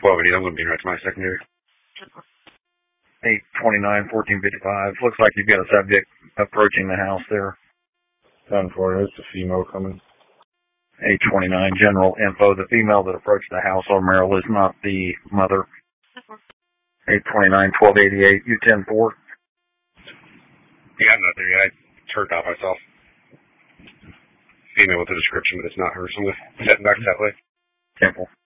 I'm going to be right to my secondary. 829, 1455. Looks like you've got a subject approaching the house there. 10-4, it's a female coming. 829, general info. The female that approached the house on Merrill is not the mother. 829, 1288, U-10-4. Yeah, I'm not there yet. I turned off myself. Female with the description, but it's not her, so I'm heading back that way. Temple.